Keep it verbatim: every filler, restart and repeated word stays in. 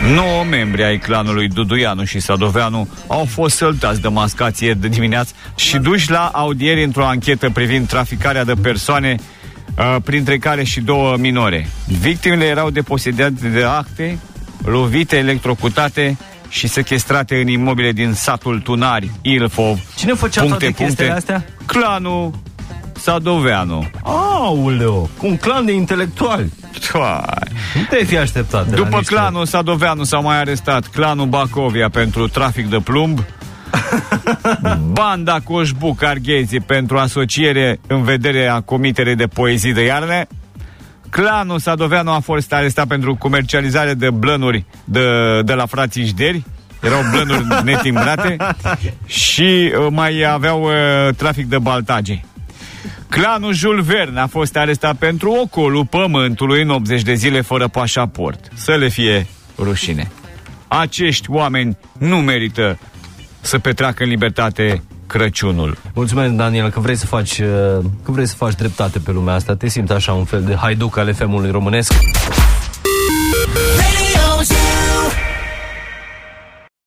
Nouă membri ai clanului Duduianu și Sadoveanu au fost săltați de mascație de dimineață și duși la audieri într-o anchetă privind traficarea de persoane, uh, printre care și două minore. Victimele erau deposedate de acte, lovite, electrocutate și sechestrate în imobile din satul Tunari, Ilfov. Cine făcea puncte, toate chestiile astea? Clanul Sadoveanu. Aoleu, cu un clan de intelectuali. Nu te-ai fi așteptat. După niște... clanul Sadoveanu s-a mai arestat clanul Bacovia pentru trafic de plumb, banda Coșbuc Arghezi pentru asociere în vederea comiterei de poezii de iarnă. Clanul Sadoveanu a fost arestat pentru comercializare de blănuri de, de la frații Jderi. Erau blănuri netimbrate. Și uh, mai aveau uh, trafic de baltage. Clanul Jules Verne a fost arestat pentru ocolul pământului în optzeci de zile fără pașaport. Să le fie rușine. Acești oameni nu merită să petreacă în libertate Crăciunul. Mulțumesc, Daniel, că vrei să faci că vrei să faci dreptate pe lumea asta. Te simți așa un fel de haiduc al F M-ului românesc.